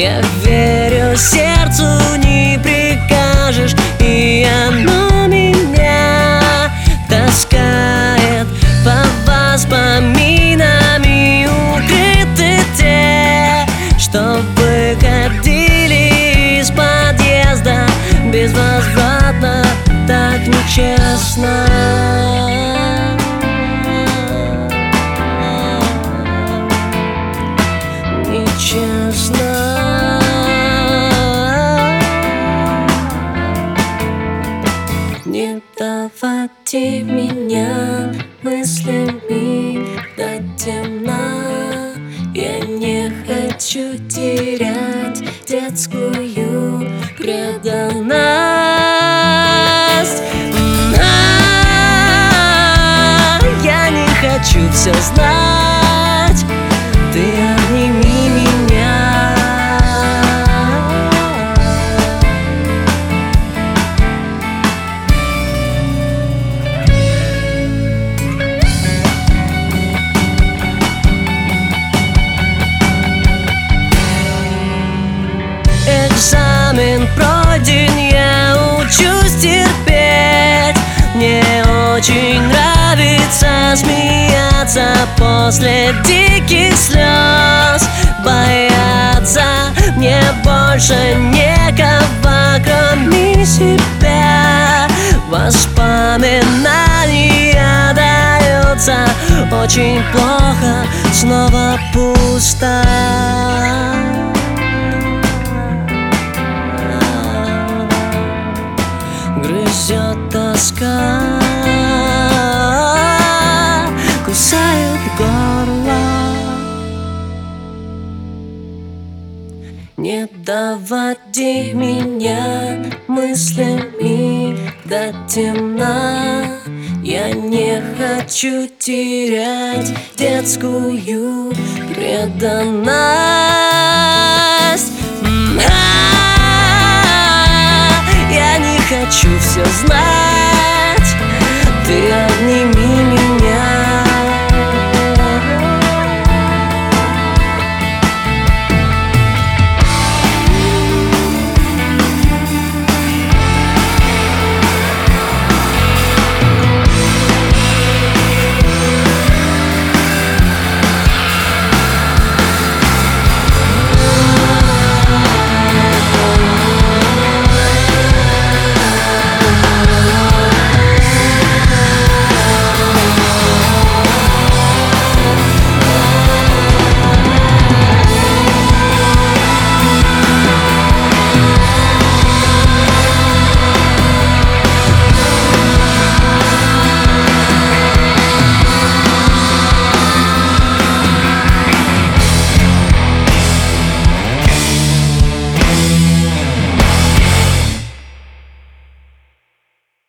Я верю, сердцу не прикажешь, и оно меня таскает по воспоминами. Укрыты те, что выходили из подъезда безвозвратно, так нечестно. Нечестно. Не доводи меня мыслями до темна. Я не хочу терять детскую преданность. Я не хочу все знать. Ты обними меня. Экзамен пройден, я учусь терпеть. Мне очень нравится смеяться после диких слез. Бояться мне больше некого, кроме себя. Воспоминания даются очень плохо, снова пусто. Грызет тоска, кусает горло. Не доводи меня мыслями до темна. Я не хочу терять детскую преданность. Я не хочу все знать.